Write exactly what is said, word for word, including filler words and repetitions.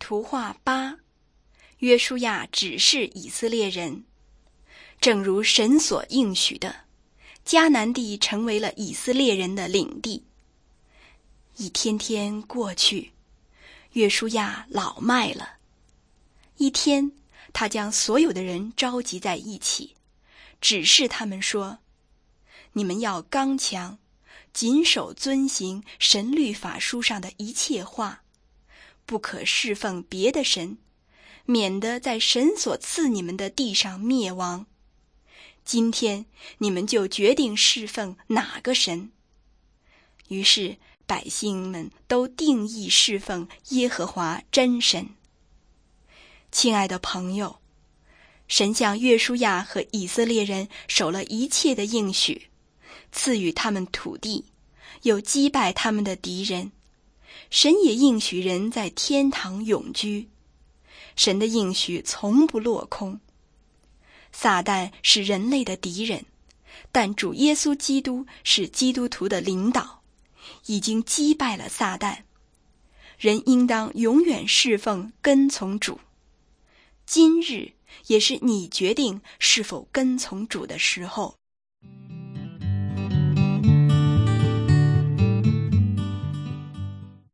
图画八，约书亚指示以色列人，正如神所应许的，迦南地成为了以色列人的领地。一天天过去，约书亚老迈了。一天，他将所有的人召集在一起，指示他们说：你们要刚强，谨守遵行神律法书上的一切话，不可侍奉别的神，免得在神所赐你们的地上灭亡。今天你们就决定侍奉哪个神。于是百姓们都定义侍奉耶和华真神。亲爱的朋友，神向约书亚和以色列人守了一切的应许，赐予他们土地，又击败他们的敌人。神也应许人在天堂永居。神的应许从不落空。撒旦是人类的敌人，但主耶稣基督是基督徒的领导，已经击败了撒旦。人应当永远侍奉跟从主。今日也是你决定是否跟从主的时候。